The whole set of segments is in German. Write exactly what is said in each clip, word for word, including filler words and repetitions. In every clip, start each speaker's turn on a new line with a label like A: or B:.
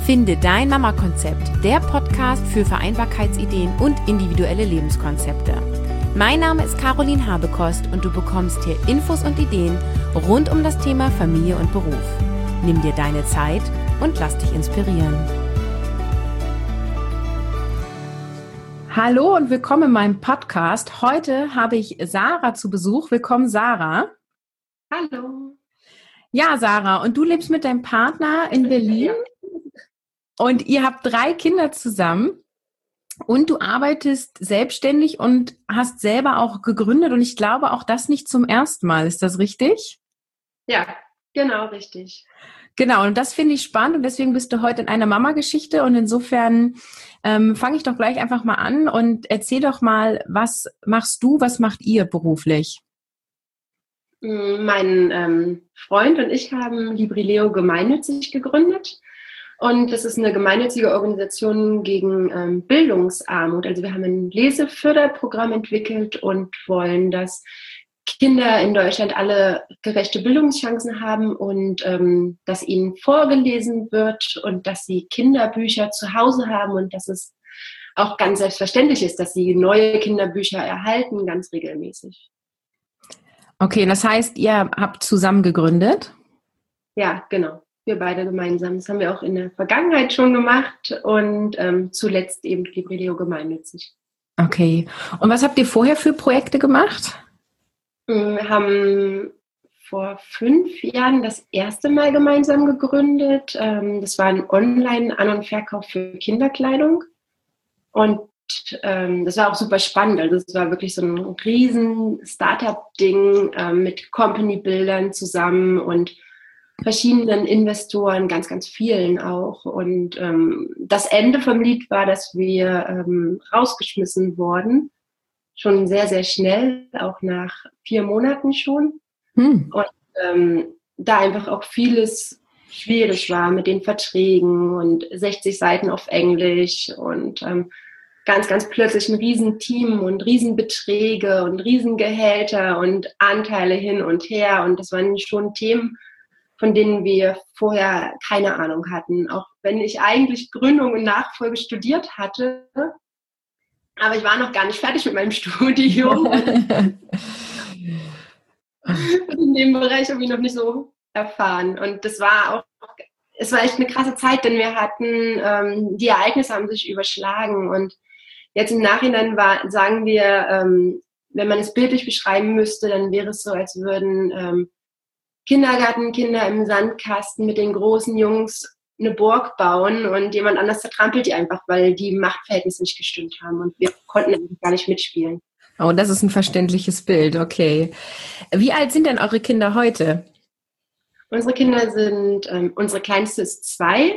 A: Finde dein Mama-Konzept, der Podcast für Vereinbarkeitsideen und individuelle Lebenskonzepte. Mein Name ist Caroline Habekost und du bekommst hier Infos und Ideen rund um das Thema Familie und Beruf. Nimm dir deine Zeit und lass dich inspirieren. Hallo und willkommen in meinem Podcast. Heute habe ich Sarah zu Besuch. Willkommen, Sarah.
B: Hallo.
A: Ja, Sarah, und du lebst mit deinem Partner in Berlin
B: Ja.
A: und ihr habt drei Kinder zusammen und du arbeitest selbstständig und hast selber auch gegründet und ich glaube auch das nicht zum ersten Mal. Ist das richtig?
B: Ja, genau, richtig.
A: Genau, und das finde ich spannend und deswegen bist du heute in einer Mama-Geschichte und insofern ähm, fange ich doch gleich einfach mal an und erzähl doch mal, was machst du, was macht ihr beruflich?
B: Mein ähm, Freund und ich haben Librileo gemeinnützig gegründet und das ist eine gemeinnützige Organisation gegen ähm, Bildungsarmut. Also wir haben ein Leseförderprogramm entwickelt und wollen, dass Kinder in Deutschland alle gerechte Bildungschancen haben und ähm, dass ihnen vorgelesen wird und dass sie Kinderbücher zu Hause haben und dass es auch ganz selbstverständlich ist, dass sie neue Kinderbücher erhalten, ganz regelmäßig.
A: Okay, das heißt, ihr habt zusammen gegründet?
B: Ja, genau. Wir beide gemeinsam. Das haben wir auch in der Vergangenheit schon gemacht und ähm, zuletzt eben Librileo gemeinnützig.
A: Okay. Und was habt ihr vorher für Projekte gemacht?
B: Wir haben vor fünf Jahren das erste Mal gemeinsam gegründet. Das war ein Online-An- und Verkauf für Kinderkleidung. Und ähm, das war auch super spannend. Also es war wirklich so ein riesen Startup-Ding äh, mit Company-Bildern zusammen und verschiedenen Investoren, ganz, ganz vielen auch. Und ähm, das Ende vom Lied war, dass wir ähm, rausgeschmissen wurden. Schon sehr, sehr schnell, auch nach vier Monaten schon. Hm. Und ähm, da einfach auch vieles schwierig war mit den Verträgen und sechzig Seiten auf Englisch und ähm, ganz, ganz plötzlich ein Riesenteam und Riesenbeträge und Riesengehälter und Anteile hin und her. Und das waren schon Themen, von denen wir vorher keine Ahnung hatten. Auch wenn ich eigentlich Gründung und Nachfolge studiert hatte, aber ich war noch gar nicht fertig mit meinem Studium. In dem Bereich habe ich noch nicht so erfahren. Und das war auch, es war echt eine krasse Zeit, denn wir hatten, ähm, die Ereignisse haben sich überschlagen. Und jetzt im Nachhinein war, sagen wir, ähm, wenn man es bildlich beschreiben müsste, dann wäre es so, als würden ähm, Kindergartenkinder im Sandkasten mit den großen Jungs eine Burg bauen und jemand anders zertrampelt die einfach, weil die Machtverhältnisse nicht gestimmt haben und wir konnten eigentlich gar nicht mitspielen.
A: Oh, das ist ein verständliches Bild, okay. Wie alt sind denn eure Kinder heute?
B: Unsere Kinder sind, ähm, unsere kleinste ist zwei,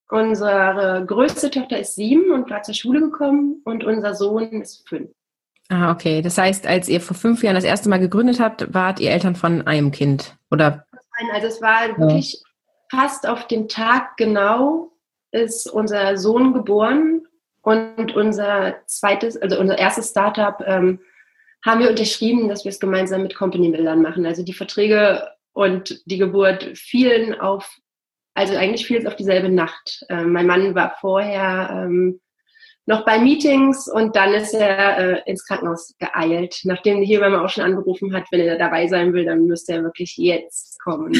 B: unsere größte Tochter ist sieben und gerade zur Schule gekommen und unser Sohn ist fünf.
A: Ah, okay. Das heißt, als ihr vor fünf Jahren das erste Mal gegründet habt, wart ihr Eltern von einem Kind, oder?
B: Also es war wirklich ja. Fast auf den Tag genau ist unser Sohn geboren und unser zweites, also unser erstes Startup ähm, haben wir unterschrieben, dass wir es gemeinsam mit Company-Bildern machen. Also die Verträge und die Geburt fielen auf, also eigentlich fiel es auf dieselbe Nacht. Ähm, mein Mann war vorher ähm, noch bei Meetings und dann ist er äh, ins Krankenhaus geeilt. Nachdem die Hebamme auch schon angerufen hat, wenn er dabei sein will, dann müsste er wirklich jetzt kommen.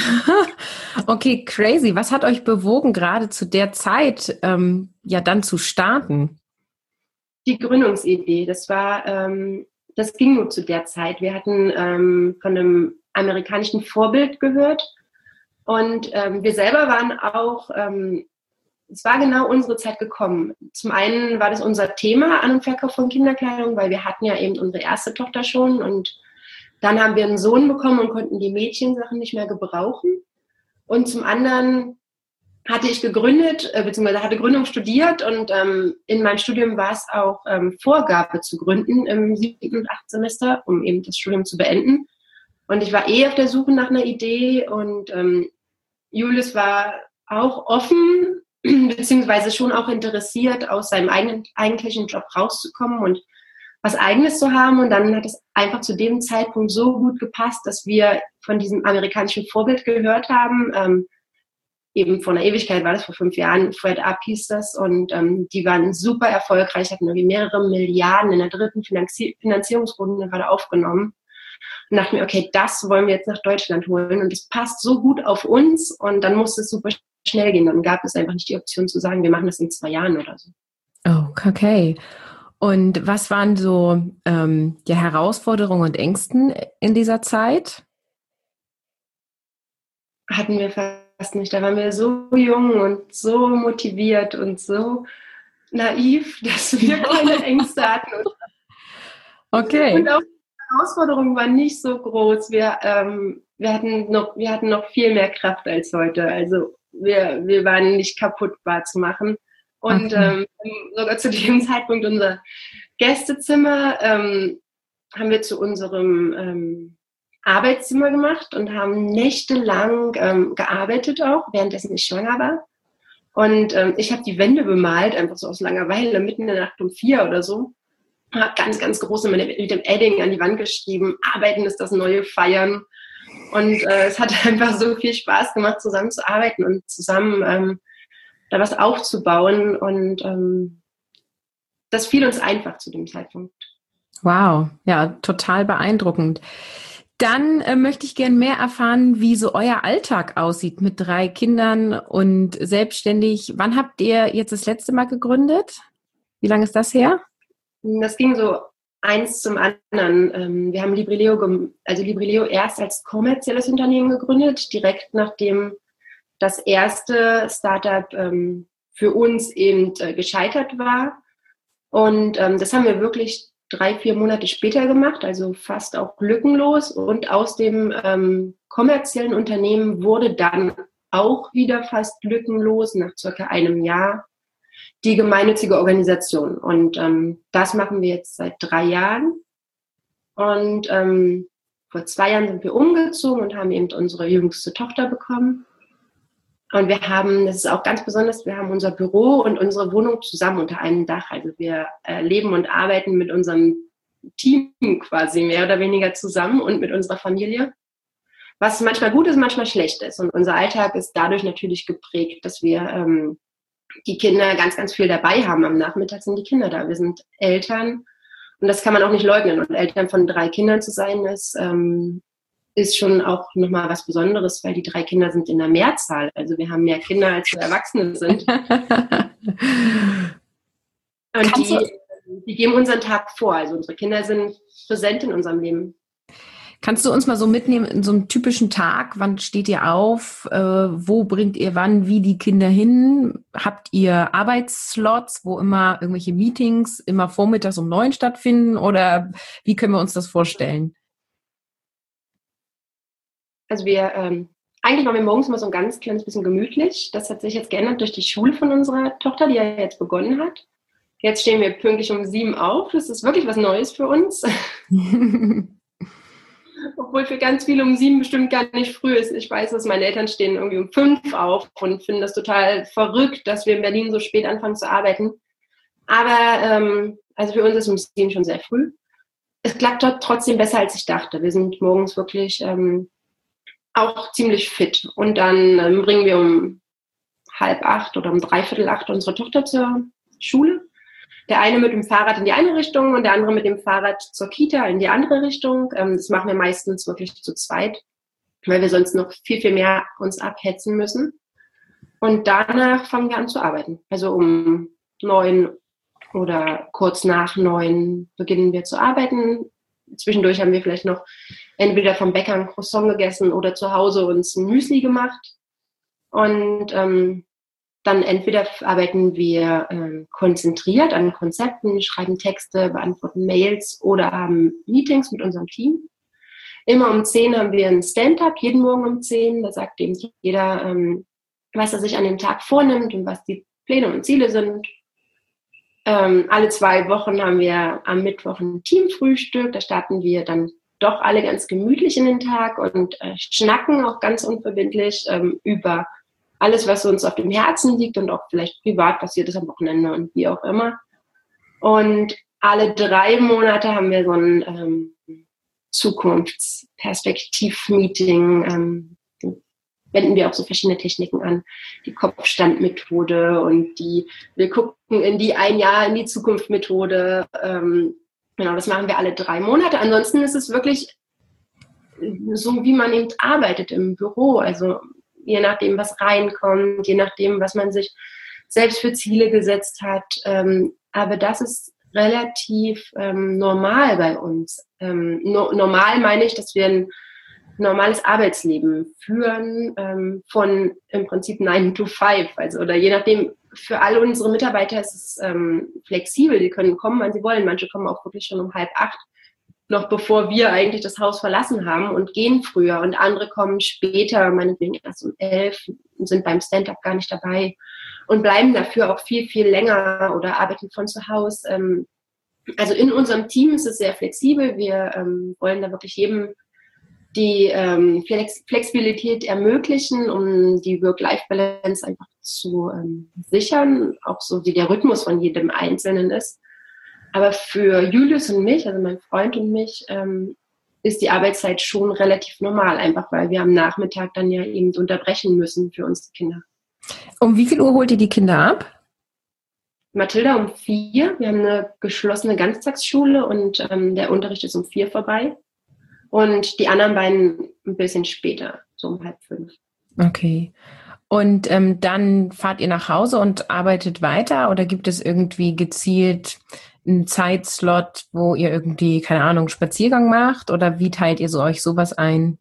A: Okay, crazy. Was hat euch bewogen, gerade zu der Zeit ähm, ja dann zu starten?
B: Die Gründungsidee, das war, ähm, das ging nur zu der Zeit. Wir hatten ähm, von einem amerikanischen Vorbild gehört und ähm, wir selber waren auch ähm, es war genau unsere Zeit gekommen. Zum einen war das unser Thema, An- und Verkauf von Kinderkleidung, weil wir hatten ja eben unsere erste Tochter schon und dann haben wir einen Sohn bekommen und konnten die Mädchensachen nicht mehr gebrauchen. Und zum anderen hatte ich gegründet, äh, beziehungsweise hatte Gründung studiert und ähm, in meinem Studium war es auch ähm, Vorgabe zu gründen im siebten und achten Semester, um eben das Studium zu beenden. Und ich war eh auf der Suche nach einer Idee und ähm, Julius war auch offen, beziehungsweise schon auch interessiert, aus seinem eigenen eigentlichen Job rauszukommen und was Eigenes zu haben. Und dann hat es einfach zu dem Zeitpunkt so gut gepasst, dass wir von diesem amerikanischen Vorbild gehört haben, ähm, eben vor einer Ewigkeit war das, vor fünf Jahren, Fred Up hieß das, und ähm, die waren super erfolgreich, hatten irgendwie mehrere Milliarden in der dritten Finanzi- Finanzierungsrunde gerade aufgenommen. Und dachte mir, okay, das wollen wir jetzt nach Deutschland holen und das passt so gut auf uns, und dann musste es super schnell gehen. Dann gab es einfach nicht die Option zu sagen, wir machen das in zwei Jahren oder so.
A: Oh, okay. Und was waren so ähm, die Herausforderungen und Ängsten in dieser Zeit?
B: Hatten wir fast nicht. Da waren wir so jung und so motiviert und so naiv, dass wir keine Ängste hatten.
A: Okay.
B: Und auch die Herausforderungen waren nicht so groß. Wir, ähm, wir, hatten noch, wir hatten noch viel mehr Kraft als heute. Also wir, wir waren nicht kaputtbar zu machen. Und okay. ähm, sogar zu dem Zeitpunkt unser Gästezimmer ähm, haben wir zu unserem ähm, Arbeitszimmer gemacht und haben nächtelang ähm, gearbeitet auch, währenddessen ich schwanger war. Und ähm, ich habe die Wände bemalt, einfach so aus Langeweile, mitten in der Nacht um vier oder so. Habe ganz, ganz groß mit dem Edding an die Wand geschrieben, Arbeiten ist das neue Feiern. Und äh, es hat einfach so viel Spaß gemacht, zusammen zu arbeiten und zusammen ähm, da was aufzubauen. Und ähm, das fiel uns einfach zu dem Zeitpunkt.
A: Wow, ja, total beeindruckend. Dann äh, möchte ich gerne mehr erfahren, wie so euer Alltag aussieht mit drei Kindern und selbstständig. Wann habt ihr jetzt das letzte Mal gegründet? Wie lange ist das her?
B: Das ging so eins zum anderen. Wir haben Librileo, also Librileo erst als kommerzielles Unternehmen gegründet, direkt nachdem das erste Startup für uns eben gescheitert war. Und das haben wir wirklich drei, vier Monate später gemacht, also fast auch lückenlos. Und aus dem kommerziellen Unternehmen wurde dann auch wieder fast lückenlos nach circa einem Jahr die gemeinnützige Organisation. Und ähm, das machen wir jetzt seit drei Jahren. Und ähm, vor zwei Jahren sind wir umgezogen und haben eben unsere jüngste Tochter bekommen. Und wir haben, das ist auch ganz besonders, wir haben unser Büro und unsere Wohnung zusammen unter einem Dach. Also wir äh, leben und arbeiten mit unserem Team quasi mehr oder weniger zusammen und mit unserer Familie. Was manchmal gut ist, manchmal schlecht ist. Und unser Alltag ist dadurch natürlich geprägt, dass wir ähm, die Kinder ganz, ganz viel dabei haben. Am Nachmittag sind die Kinder da. Wir sind Eltern und das kann man auch nicht leugnen. Und Eltern von drei Kindern zu sein, ist, ähm, ist schon auch nochmal was Besonderes, weil die drei Kinder sind in der Mehrzahl. Also wir haben mehr Kinder, als wir Erwachsene sind. Und die, die geben unseren Tag vor. Also unsere Kinder sind präsent in unserem Leben.
A: Kannst du uns mal so mitnehmen in so einem typischen Tag? Wann steht ihr auf? Äh, wo bringt ihr wann wie die Kinder hin? Habt ihr Arbeitsslots, wo immer irgendwelche Meetings immer vormittags um neun stattfinden? Oder wie können wir uns das vorstellen?
B: Also wir, ähm, eigentlich machen wir morgens immer so ein ganz kleines bisschen gemütlich. Das hat sich jetzt geändert durch die Schule von unserer Tochter, die ja jetzt begonnen hat. Jetzt stehen wir pünktlich um sieben auf. Das ist wirklich was Neues für uns. Obwohl für ganz viele um sieben bestimmt gar nicht früh ist. Ich weiß, dass meine Eltern stehen irgendwie um fünf auf und finden das total verrückt, dass wir in Berlin so spät anfangen zu arbeiten. Aber ähm, also für uns ist um sieben schon sehr früh. Es klappt dort trotzdem besser, als ich dachte. Wir sind morgens wirklich ähm, auch ziemlich fit. Und dann ähm, bringen wir um halb acht oder um dreiviertel acht unsere Tochter zur Schule. Der eine mit dem Fahrrad in die eine Richtung und der andere mit dem Fahrrad zur Kita in die andere Richtung. Das machen wir meistens wirklich zu zweit, weil wir sonst noch viel, viel mehr uns abhetzen müssen. Und danach fangen wir an zu arbeiten. Also um neun oder kurz nach neun beginnen wir zu arbeiten. Zwischendurch haben wir vielleicht noch entweder vom Bäcker ein Croissant gegessen oder zu Hause uns ein Müsli gemacht. Und ähm, dann entweder arbeiten wir äh, konzentriert an Konzepten, schreiben Texte, beantworten Mails oder haben Meetings mit unserem Team. Immer um zehn haben wir ein Stand-up, jeden Morgen um zehn. Da sagt eben jeder, ähm, was er sich an dem Tag vornimmt und was die Pläne und Ziele sind. Ähm, alle zwei Wochen haben wir am Mittwoch ein Teamfrühstück. Da starten wir dann doch alle ganz gemütlich in den Tag und äh, schnacken auch ganz unverbindlich ähm, über alles, was uns auf dem Herzen liegt und auch vielleicht privat passiert ist am Wochenende und wie auch immer. Und alle drei Monate haben wir so ein ähm, Zukunftsperspektiv-Meeting. Ähm, wenden wir auch so verschiedene Techniken an. Die Kopfstandmethode und die, wir gucken in die ein Jahr in die Zukunft Methode. Ähm, genau, das machen wir alle drei Monate. Ansonsten ist es wirklich so, wie man eben arbeitet im Büro. Also je nachdem, was reinkommt, je nachdem, was man sich selbst für Ziele gesetzt hat. Ähm, aber das ist relativ ähm, normal bei uns. Ähm, no, normal meine ich, dass wir ein normales Arbeitsleben führen, ähm, von im Prinzip nine to five. Also, oder je nachdem, für alle unsere Mitarbeiter ist es ähm, flexibel. Die können kommen, wann sie wollen. Manche kommen auch wirklich schon um halb acht, noch bevor wir eigentlich das Haus verlassen haben, und gehen früher. Und andere kommen später, meinetwegen erst um elf, und sind beim Stand-up gar nicht dabei und bleiben dafür auch viel, viel länger oder arbeiten von zu Hause. Ähm, also in unserem Team ist es sehr flexibel. Wir ähm, wollen da wirklich jedem die ähm, Flex- Flexibilität ermöglichen, um die Work-Life-Balance einfach zu ähm, sichern, auch so wie der Rhythmus von jedem Einzelnen ist. Aber für Julius und mich, also mein Freund und mich, ähm, ist die Arbeitszeit schon relativ normal, einfach weil wir am Nachmittag dann ja eben unterbrechen müssen für unsere Kinder.
A: Um wie viel Uhr holt ihr die Kinder ab?
B: Mathilda um vier. Wir haben eine geschlossene Ganztagsschule und ähm, der Unterricht ist um vier vorbei. Und die anderen beiden ein bisschen später, so um halb fünf.
A: Okay. Und ähm, dann fahrt ihr nach Hause und arbeitet weiter, oder gibt es irgendwie gezielt einen Zeitslot, wo ihr irgendwie, keine Ahnung, Spaziergang macht, oder wie teilt ihr so euch sowas ein?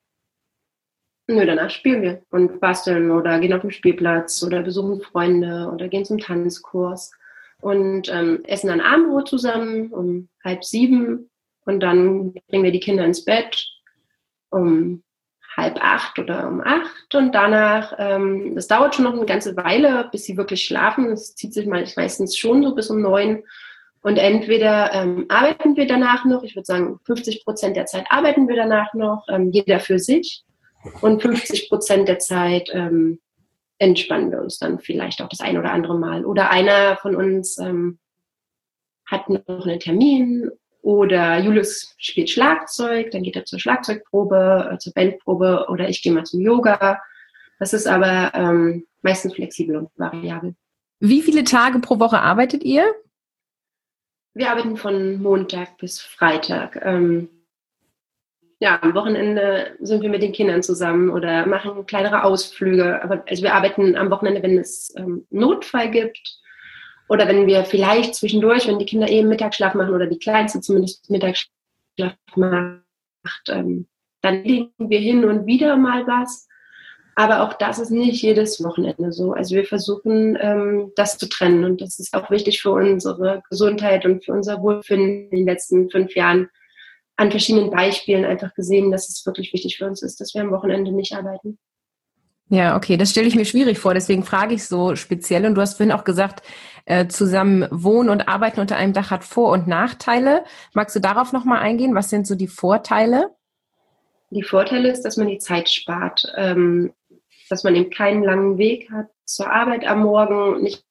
B: Nö, danach spielen wir und basteln oder gehen auf den Spielplatz oder besuchen Freunde oder gehen zum Tanzkurs und ähm, essen dann Abendbrot zusammen um halb sieben, und dann bringen wir die Kinder ins Bett um halb acht oder um acht, und danach, ähm, das dauert schon noch eine ganze Weile, bis sie wirklich schlafen. Das zieht sich meistens schon so bis um neun. Und entweder ähm, arbeiten wir danach noch, ich würde sagen fünfzig Prozent der Zeit arbeiten wir danach noch, ähm, jeder für sich. Und fünfzig Prozent der Zeit ähm, entspannen wir uns dann vielleicht auch das ein oder andere Mal. Oder einer von uns ähm, hat noch einen Termin, oder Julius spielt Schlagzeug, dann geht er zur Schlagzeugprobe, äh, zur Bandprobe, oder ich gehe mal zum Yoga. Das ist aber ähm, meistens flexibel und variabel.
A: Wie viele Tage pro Woche arbeitet ihr?
B: Wir arbeiten von Montag bis Freitag. Ähm, Ja, am Wochenende sind wir mit den Kindern zusammen oder machen kleinere Ausflüge. Aber also wir arbeiten am Wochenende, wenn es ähm, Notfall gibt, oder wenn wir vielleicht zwischendurch, wenn die Kinder eben Mittagsschlaf machen oder die Kleinste zumindest Mittagsschlaf macht, ähm, dann legen wir hin und wieder mal was. Aber auch das ist nicht jedes Wochenende so. Also wir versuchen, ähm, das zu trennen, und das ist auch wichtig für unsere Gesundheit und für unser Wohlbefinden in den letzten fünf Jahren. An verschiedenen Beispielen einfach gesehen, dass es wirklich wichtig für uns ist, dass wir am Wochenende nicht arbeiten.
A: Ja, okay, das stelle ich mir schwierig vor, deswegen frage ich so speziell. Und du hast vorhin auch gesagt, äh, zusammen wohnen und arbeiten unter einem Dach hat Vor- und Nachteile. Magst du darauf nochmal eingehen? Was sind so die Vorteile?
B: Die Vorteile ist, dass man die Zeit spart, ähm, dass man eben keinen langen Weg hat zur Arbeit am Morgen, nicht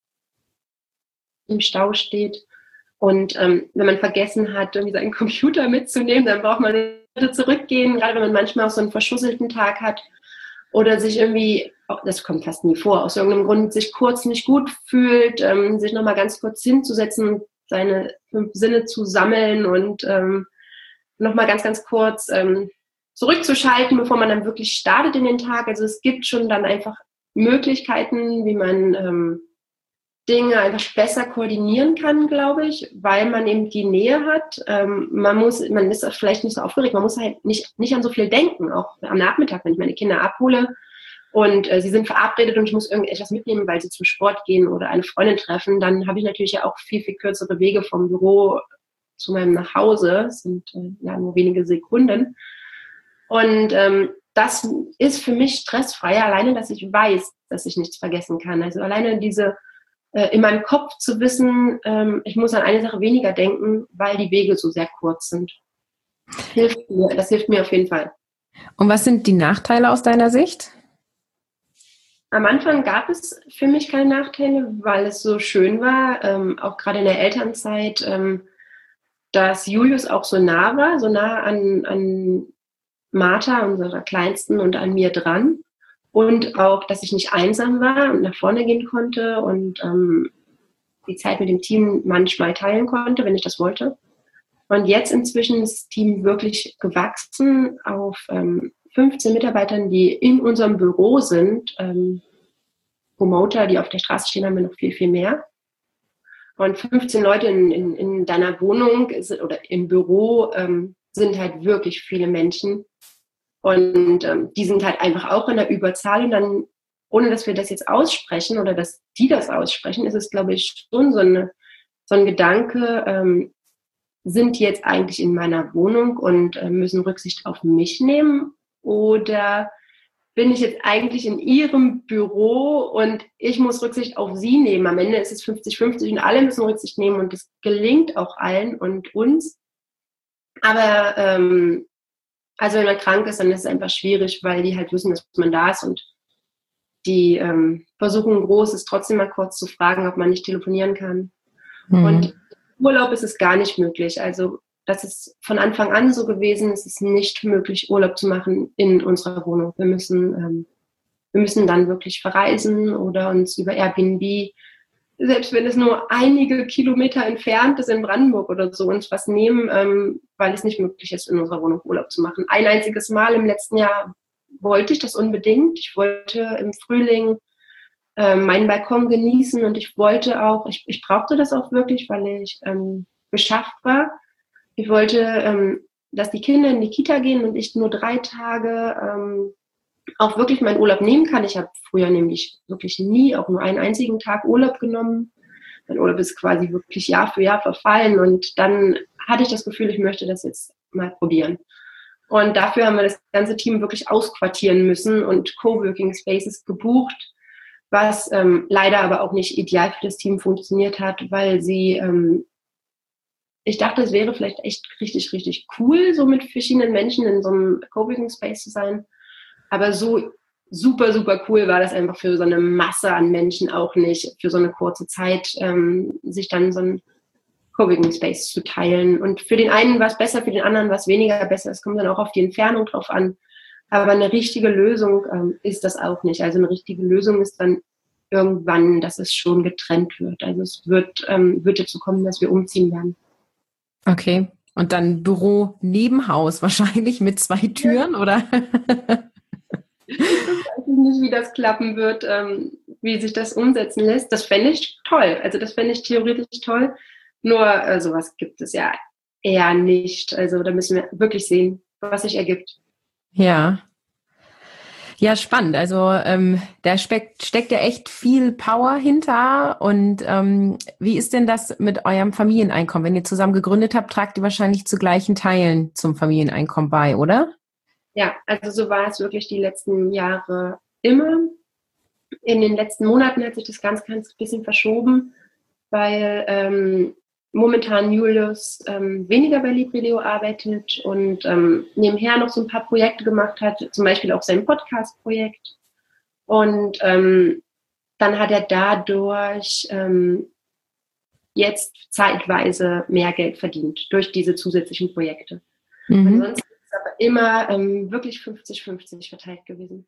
B: im Stau steht. Und ähm, wenn man vergessen hat, irgendwie seinen Computer mitzunehmen, dann braucht man zurückgehen, gerade wenn man manchmal auch so einen verschusselten Tag hat oder sich irgendwie, das kommt fast nie vor, aus irgendeinem Grund sich kurz nicht gut fühlt, ähm, sich nochmal ganz kurz hinzusetzen und seine fünf Sinne zu sammeln und ähm, nochmal ganz, ganz kurz ähm, zurückzuschalten, bevor man dann wirklich startet in den Tag. Also es gibt schon dann einfach Möglichkeiten, wie man ähm, Dinge einfach besser koordinieren kann, glaube ich, weil man eben die Nähe hat. Ähm, man muss, man ist vielleicht nicht so aufgeregt, man muss halt nicht, nicht an so viel denken, auch am Nachmittag, wenn ich meine Kinder abhole und äh, sie sind verabredet und ich muss irgendetwas mitnehmen, weil sie zum Sport gehen oder eine Freundin treffen, dann habe ich natürlich ja auch viel, viel kürzere Wege vom Büro zu meinem Nachhause. Das sind äh, ja nur wenige Sekunden. Und ähm, das ist für mich stressfreier, alleine, dass ich weiß, dass ich nichts vergessen kann. Also alleine diese in meinem Kopf zu wissen, ähm, ich muss an eine Sache weniger denken, weil die Wege so sehr kurz sind. Hilft mir, das hilft mir auf jeden Fall.
A: Und was sind die Nachteile aus deiner Sicht?
B: Am Anfang gab es für mich keine Nachteile, weil es so schön war, ähm, auch gerade in der Elternzeit, ähm, dass Julius auch so nah war, so nah an, an Martha, unserer Kleinsten, und an mir dran. und auch, dass ich nicht einsam war und nach vorne gehen konnte und ähm, die Zeit mit dem Team manchmal teilen konnte, wenn ich das wollte. Und jetzt inzwischen ist das Team wirklich gewachsen auf ähm, fünfzehn Mitarbeitern, die in unserem Büro sind. Ähm, Promoter, die auf der Straße stehen, haben wir noch viel, viel mehr. Und fünfzehn Leute in, in, in deiner Wohnung oder im Büro ähm, sind halt wirklich viele Menschen. Und ähm, die sind halt einfach auch in der Überzahl. Und dann, ohne dass wir das jetzt aussprechen oder dass die das aussprechen, ist es, glaube ich, schon so, eine, so ein Gedanke, ähm, sind die jetzt eigentlich in meiner Wohnung und äh, müssen Rücksicht auf mich nehmen? Oder bin ich jetzt eigentlich in ihrem Büro und ich muss Rücksicht auf sie nehmen? Am Ende ist es fünfzig fünfzig und alle müssen Rücksicht nehmen und das gelingt auch allen und uns. Aber ähm, also wenn man krank ist, dann ist es einfach schwierig, weil die halt wissen, dass man da ist und die ähm, versuchen Großes trotzdem mal kurz zu fragen, ob man nicht telefonieren kann. Mhm. Und Urlaub ist es gar nicht möglich. Also das ist von Anfang an so gewesen, es ist nicht möglich, Urlaub zu machen in unserer Wohnung. Wir müssen, ähm, wir müssen dann wirklich verreisen oder uns über Airbnb, selbst wenn es nur einige Kilometer entfernt ist in Brandenburg oder so, uns was nehmen, ähm, weil es nicht möglich ist, in unserer Wohnung Urlaub zu machen. Ein einziges Mal im letzten Jahr wollte ich das unbedingt. Ich wollte im Frühling äh, meinen Balkon genießen und ich wollte auch, ich, ich brauchte das auch wirklich, weil ich ähm, beschafft war. Ich wollte, ähm, dass die Kinder in die Kita gehen und ich nur drei Tage ähm, auch wirklich meinen Urlaub nehmen kann. Ich habe früher nämlich wirklich nie auch nur einen einzigen Tag Urlaub genommen. Mein Urlaub ist quasi wirklich Jahr für Jahr verfallen und dann hatte ich das Gefühl, ich möchte das jetzt mal probieren. Und dafür haben wir das ganze Team wirklich ausquartieren müssen und Coworking Spaces gebucht, was ähm, leider aber auch nicht ideal für das Team funktioniert hat, weil sie, ähm, ich dachte, es wäre vielleicht echt richtig, richtig cool, so mit verschiedenen Menschen in so einem Coworking Space zu sein. Aber so super, super cool war das einfach für so eine Masse an Menschen auch nicht, für so eine kurze Zeit, ähm, sich dann so ein Coworking Space zu teilen. Und für den einen war es besser, für den anderen war es weniger besser. Es kommt dann auch auf die Entfernung drauf an. Aber eine richtige Lösung ähm, ist das auch nicht. Also eine richtige Lösung ist dann irgendwann, dass es schon getrennt wird. Also es wird, ähm, wird dazu kommen, dass wir umziehen werden.
A: Okay. Und dann Büro neben Haus wahrscheinlich mit zwei Türen, ja. Oder?
B: Ich weiß nicht, wie das klappen wird, ähm, wie sich das umsetzen lässt. Das fände ich toll. Also das fände ich theoretisch toll. Nur äh, sowas gibt es ja eher nicht. Also da müssen wir wirklich sehen, was sich ergibt.
A: Ja. Ja, spannend. Also ähm, da steckt, steckt ja echt viel Power hinter. Und ähm, wie ist denn das mit eurem Familieneinkommen? Wenn ihr zusammen gegründet habt, tragt ihr wahrscheinlich zu gleichen Teilen zum Familieneinkommen bei, oder?
B: Ja, also so war es wirklich die letzten Jahre immer. In den letzten Monaten hat sich das ganz, ganz bisschen verschoben, weil ähm, momentan Julius ähm, weniger bei Librileo arbeitet und ähm, nebenher noch so ein paar Projekte gemacht hat, zum Beispiel auch sein Podcast-Projekt. Und ähm, dann hat er dadurch ähm, jetzt zeitweise mehr Geld verdient durch diese zusätzlichen Projekte. Mhm. Ansonsten aber immer ähm, wirklich fünfzig fünfzig verteilt gewesen.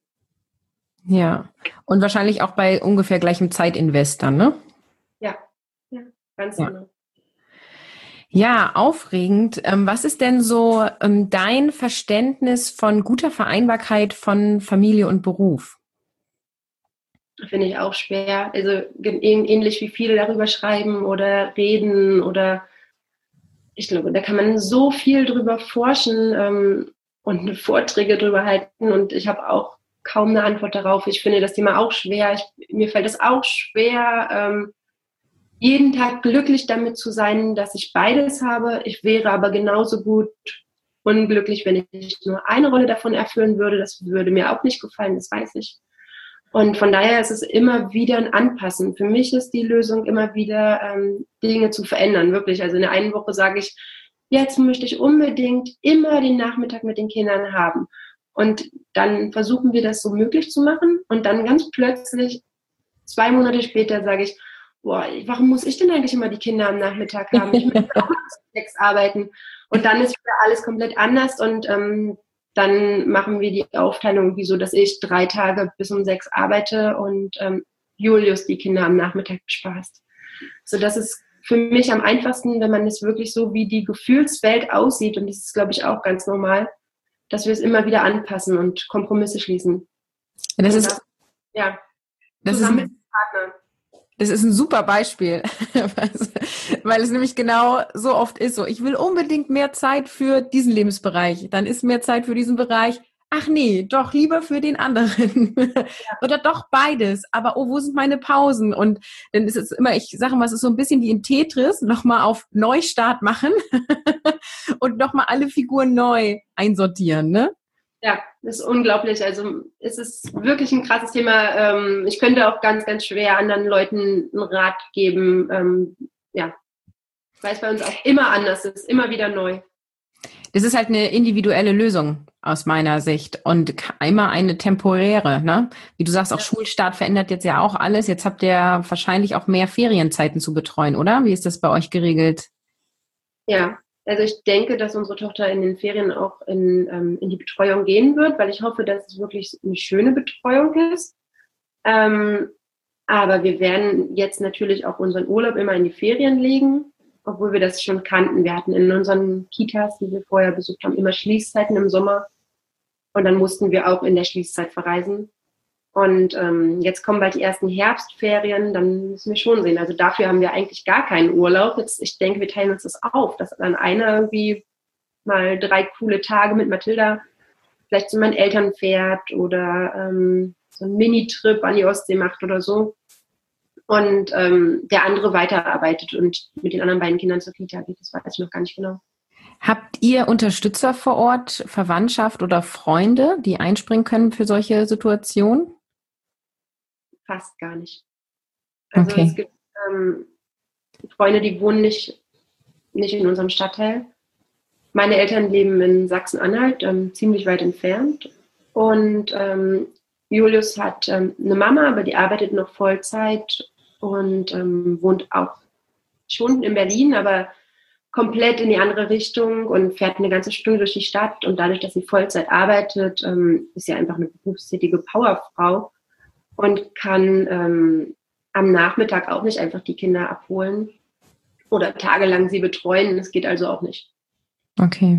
A: Ja, und wahrscheinlich auch bei ungefähr gleichem Zeitinvest dann, ne?
B: Ja, ja, ganz
A: ja.
B: genau.
A: Ja, aufregend. Ähm, was ist denn so ähm, dein Verständnis von guter Vereinbarkeit von Familie und Beruf?
B: Finde ich auch schwer. Also ähnlich wie viele darüber schreiben oder reden oder ich glaube, da kann man so viel drüber forschen ähm, und Vorträge drüber halten und ich habe auch kaum eine Antwort darauf. Ich finde das Thema auch schwer. Ich, mir fällt es auch schwer, ähm, jeden Tag glücklich damit zu sein, dass ich beides habe. Ich wäre aber genauso gut unglücklich, wenn ich nur eine Rolle davon erfüllen würde. Das würde mir auch nicht gefallen, das weiß ich. Und von daher ist es immer wieder ein Anpassen. Für mich ist die Lösung immer wieder, ähm, Dinge zu verändern, wirklich. Also in der einen Woche sage ich, jetzt möchte ich unbedingt immer den Nachmittag mit den Kindern haben. Und dann versuchen wir das so möglich zu machen. Und dann ganz plötzlich, zwei Monate später, sage ich, boah, warum muss ich denn eigentlich immer die Kinder am Nachmittag haben? Ich möchte auch bis sechs arbeiten. Und dann ist wieder alles komplett anders. Und ähm, dann machen wir die Aufteilung wie so, dass ich drei Tage bis um sechs arbeite und ähm, Julius die Kinder am Nachmittag bespaßt. So, das ist für mich am einfachsten, wenn man es wirklich so, wie die Gefühlswelt aussieht, und das ist, glaube ich, auch ganz normal, dass wir es immer wieder anpassen und Kompromisse schließen.
C: Ja, das ist,
B: ja,
C: das ist ein, das ist ein super Beispiel, weil es nämlich genau so oft ist so, ich will unbedingt mehr Zeit für diesen Lebensbereich, dann ist mehr Zeit für diesen Bereich, ach nee, doch lieber für den anderen. Ja. Oder doch beides. Aber oh, wo sind meine Pausen? Und dann ist es immer, ich sage mal, es ist so ein bisschen wie in Tetris, nochmal auf Neustart machen und nochmal alle Figuren neu einsortieren, ne?
B: Ja, das ist unglaublich. Also es ist wirklich ein krasses Thema. Ich könnte auch ganz, ganz schwer anderen Leuten einen Rat geben. Ja, weil es bei uns auch immer anders ist, immer wieder neu.
C: Das ist halt eine individuelle Lösung aus meiner Sicht und immer eine temporäre, ne? Wie du sagst, auch ja. Schulstart verändert jetzt ja auch alles. Jetzt habt ihr wahrscheinlich auch mehr Ferienzeiten zu betreuen, oder? Wie ist das bei euch geregelt?
B: Ja, also ich denke, dass unsere Tochter in den Ferien auch in, ähm, in die Betreuung gehen wird, weil ich hoffe, dass es wirklich eine schöne Betreuung ist. Ähm, aber wir werden jetzt natürlich auch unseren Urlaub immer in die Ferien legen, obwohl wir das schon kannten. Wir hatten in unseren Kitas, die wir vorher besucht haben, immer Schließzeiten im Sommer. Und dann mussten wir auch in der Schließzeit verreisen. Und ähm, jetzt kommen bald die ersten Herbstferien, dann müssen wir schon sehen. Also dafür haben wir eigentlich gar keinen Urlaub. Jetzt, ich denke, wir teilen uns das auf, dass dann einer irgendwie mal drei coole Tage mit Mathilda vielleicht zu meinen Eltern fährt oder ähm, so einen Mini-Trip an die Ostsee macht oder so. Und ähm, der andere weiterarbeitet und mit den anderen beiden Kindern zur Kita geht. Das weiß ich noch gar nicht genau.
C: Habt ihr Unterstützer vor Ort, Verwandtschaft oder Freunde, die einspringen können für solche Situationen?
B: Fast gar nicht. Also okay. Es gibt ähm, Freunde, die wohnen nicht, nicht in unserem Stadtteil. Meine Eltern leben in Sachsen-Anhalt, ähm, ziemlich weit entfernt. Und ähm, Julius hat ähm, eine Mama, aber die arbeitet noch Vollzeit und ähm, wohnt auch schon in Berlin, aber komplett in die andere Richtung und fährt eine ganze Stunde durch die Stadt. Und dadurch, dass sie Vollzeit arbeitet, ähm, ist sie einfach eine berufstätige Powerfrau und kann ähm, am Nachmittag auch nicht einfach die Kinder abholen oder tagelang sie betreuen. Das geht also auch nicht.
C: Okay.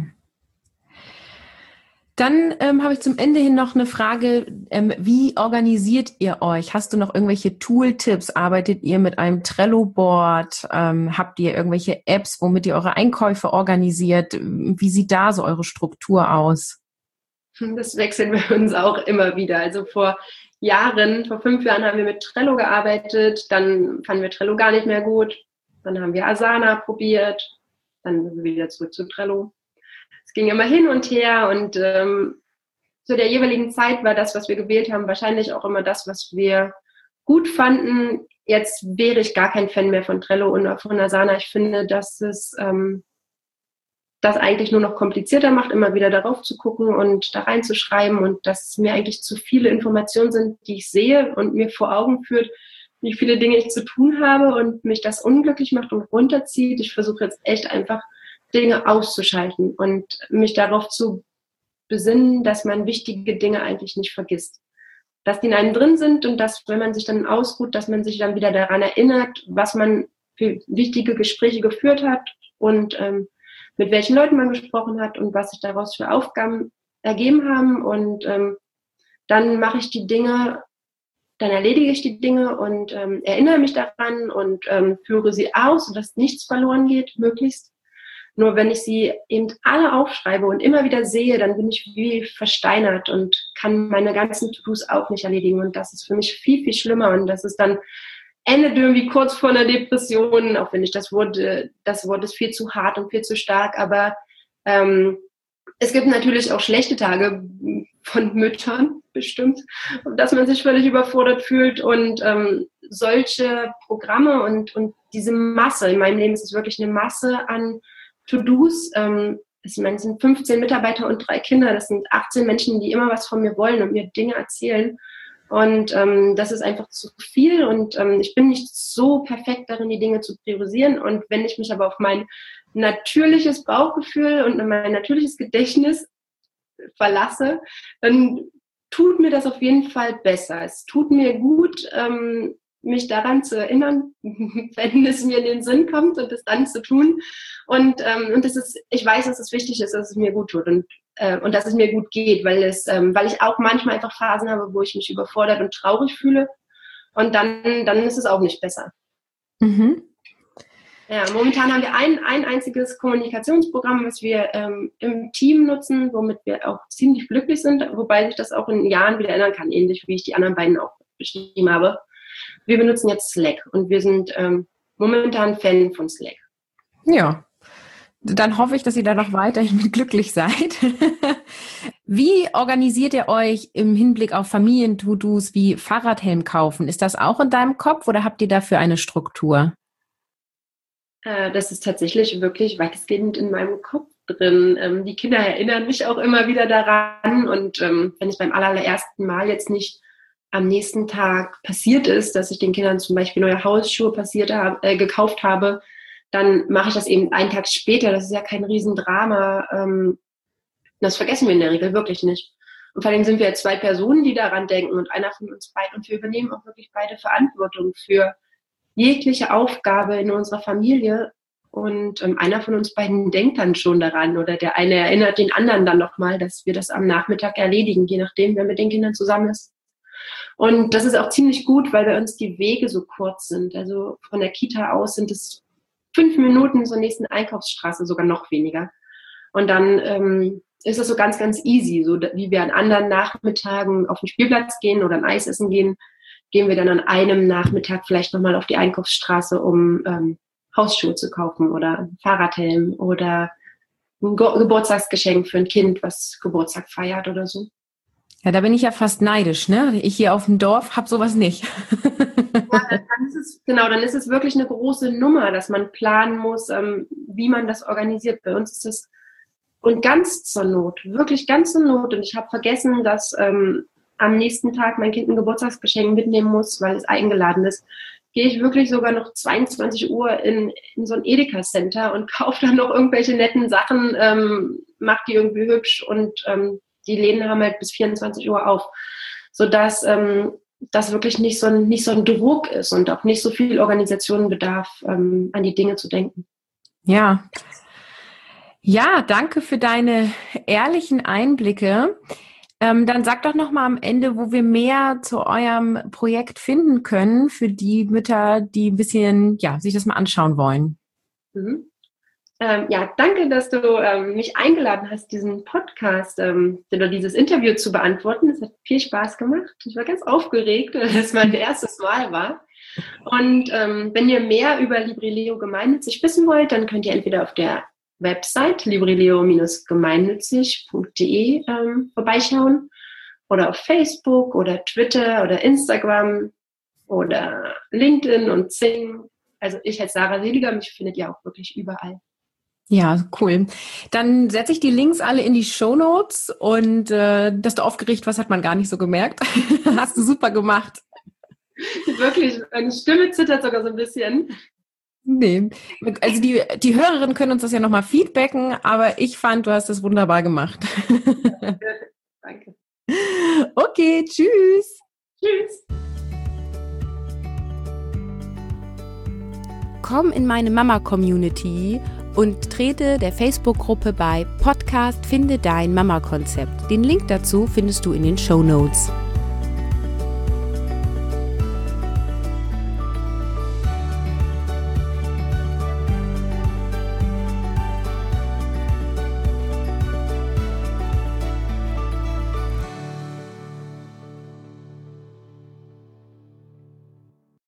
C: Dann ähm, habe ich zum Ende hin noch eine Frage. Ähm, wie organisiert ihr euch? Hast du noch irgendwelche Tooltips? Arbeitet ihr mit einem Trello-Board? Ähm, habt ihr irgendwelche Apps, womit ihr eure Einkäufe organisiert? Wie sieht da so eure Struktur aus?
B: Das wechseln wir uns auch immer wieder. Also vor Jahren, vor fünf Jahren haben wir mit Trello gearbeitet. Dann fanden wir Trello gar nicht mehr gut. Dann haben wir Asana probiert. Dann sind wir wieder zurück zu Trello. Es ging immer hin und her und ähm, zu der jeweiligen Zeit war das, was wir gewählt haben, wahrscheinlich auch immer das, was wir gut fanden. Jetzt wäre ich gar kein Fan mehr von Trello und von Asana. Ich finde, dass es ähm, das eigentlich nur noch komplizierter macht, immer wieder darauf zu gucken und da reinzuschreiben und dass es mir eigentlich zu viele Informationen sind, die ich sehe und mir vor Augen führt, wie viele Dinge ich zu tun habe und mich das unglücklich macht und runterzieht. Ich versuche jetzt echt einfach Dinge auszuschalten und mich darauf zu besinnen, dass man wichtige Dinge eigentlich nicht vergisst. Dass die in einem drin sind und dass, wenn man sich dann ausruht, dass man sich dann wieder daran erinnert, was man für wichtige Gespräche geführt hat und ähm, mit welchen Leuten man gesprochen hat und was sich daraus für Aufgaben ergeben haben. Und ähm, dann mache ich die Dinge, dann erledige ich die Dinge und ähm, erinnere mich daran und ähm, führe sie aus, sodass nichts verloren geht, möglichst. Nur wenn ich sie eben alle aufschreibe und immer wieder sehe, dann bin ich wie versteinert und kann meine ganzen To-Dos auch nicht erledigen. Und das ist für mich viel, viel schlimmer. Und das ist dann endet irgendwie kurz vor einer Depression, auch wenn ich das Wort, das Wort ist viel zu hart und viel zu stark. Aber ähm, es gibt natürlich auch schlechte Tage von Müttern bestimmt, dass man sich völlig überfordert fühlt. Und ähm, solche Programme und, und diese Masse, in meinem Leben ist es wirklich eine Masse an To-Dos. Ähm, ich meine, es sind fünfzehn Mitarbeiter und drei Kinder. Das sind achtzehn Menschen, die immer was von mir wollen und mir Dinge erzählen. Und ähm, das ist einfach zu viel. Und ähm, ich bin nicht so perfekt darin, die Dinge zu priorisieren. Und wenn ich mich aber auf mein natürliches Bauchgefühl und mein natürliches Gedächtnis verlasse, dann tut mir das auf jeden Fall besser. Es tut mir gut, ähm, mich daran zu erinnern, wenn es mir in den Sinn kommt und es dann zu tun. Und, ähm, und das ist, ich weiß, dass es wichtig ist, dass es mir gut tut und, äh, und dass es mir gut geht, weil es, ähm, weil ich auch manchmal einfach Phasen habe, wo ich mich überfordert und traurig fühle. Und dann, dann ist es auch nicht besser.
C: Mhm.
B: Ja, momentan haben wir ein, ein einziges Kommunikationsprogramm, was wir ähm, im Team nutzen, womit wir auch ziemlich glücklich sind, wobei sich das auch in Jahren wieder ändern kann, ähnlich wie ich die anderen beiden auch beschrieben habe. Wir benutzen jetzt Slack und wir sind ähm, momentan Fan von Slack.
C: Ja, dann hoffe ich, dass ihr da noch weiterhin mit glücklich seid. Wie organisiert ihr euch im Hinblick auf Familien-To-Dos wie Fahrradhelm kaufen? Ist das auch in deinem Kopf oder habt ihr dafür eine Struktur?
B: Das ist tatsächlich wirklich weitestgehend in meinem Kopf drin. Ähm, die Kinder erinnern mich auch immer wieder daran. Und ähm, wenn es beim allerersten Mal jetzt nicht am nächsten Tag passiert ist, dass ich den Kindern zum Beispiel neue Hausschuhe passiert hab, äh, gekauft habe, dann mache ich das eben einen Tag später. Das ist ja kein Riesendrama. Ähm, das vergessen wir in der Regel wirklich nicht. Und vor allem sind wir zwei Personen, die daran denken und einer von uns beiden. Und wir übernehmen auch wirklich beide Verantwortung für jegliche Aufgabe in unserer Familie und ähm, einer von uns beiden denkt dann schon daran oder der eine erinnert den anderen dann nochmal, dass wir das am Nachmittag erledigen, je nachdem, wer mit den Kindern zusammen ist. Und das ist auch ziemlich gut, weil bei uns die Wege so kurz sind. Also von der Kita aus sind es fünf Minuten zur nächsten Einkaufsstraße, sogar noch weniger. Und dann ähm, ist es so ganz, ganz easy, so wie wir an anderen Nachmittagen auf den Spielplatz gehen oder ein Eis essen gehen, gehen wir dann an einem Nachmittag vielleicht nochmal auf die Einkaufsstraße, um ähm, Hausschuhe zu kaufen oder ein Fahrradhelm oder ein Ge- Geburtstagsgeschenk für ein Kind, was Geburtstag feiert oder so.
C: Ja, da bin ich ja fast neidisch, ne? Ich hier auf dem Dorf habe sowas nicht.
B: Ja, dann ist es, genau, dann ist es wirklich eine große Nummer, dass man planen muss, ähm, wie man das organisiert. Bei uns ist es und ganz zur Not, wirklich ganz zur Not. Und ich habe vergessen, dass ähm, am nächsten Tag mein Kind ein Geburtstagsgeschenk mitnehmen muss, weil es eingeladen ist, gehe ich wirklich sogar noch zweiundzwanzig Uhr in, in so ein Edeka-Center und kaufe dann noch irgendwelche netten Sachen, ähm, mache die irgendwie hübsch und ähm, die Läden haben halt bis vierundzwanzig Uhr auf, sodass ähm, das wirklich nicht so, ein, nicht so ein Druck ist und auch nicht so viel Organisation bedarf, ähm, an die Dinge zu denken.
C: Ja. Ja, danke für deine ehrlichen Einblicke. Ähm, dann sag doch noch mal am Ende, wo wir mehr zu eurem Projekt finden können für die Mütter, die ein bisschen, ja, sich das mal anschauen wollen.
B: Mhm. Ähm, ja, danke, dass du ähm, mich eingeladen hast, diesen Podcast ähm, oder dieses Interview zu beantworten. Es hat viel Spaß gemacht. Ich war ganz aufgeregt, weil es mein erstes Mal war. Und ähm, wenn ihr mehr über Librileo gemeinnützig wissen wollt, dann könnt ihr entweder auf der Website librileo gemeinnützig punkt de ähm, vorbeischauen oder auf Facebook oder Twitter oder Instagram oder LinkedIn und Xing. Also ich als Sarah Seliger, mich findet ihr auch wirklich überall.
C: Ja, cool. Dann setze ich die Links alle in die Shownotes und äh, dass du aufgeregt warst, hat man gar nicht so gemerkt. Hast du super gemacht.
B: Wirklich, meine Stimme zittert sogar so ein bisschen.
C: Nee, also die, die Hörerinnen können uns das ja nochmal feedbacken, aber ich fand, du hast das wunderbar gemacht.
B: Danke.
C: Okay, tschüss.
B: Tschüss.
A: Komm in meine Mama-Community und trete der Facebook-Gruppe bei Podcast Finde dein Mama-Konzept. Den Link dazu findest du in den Shownotes.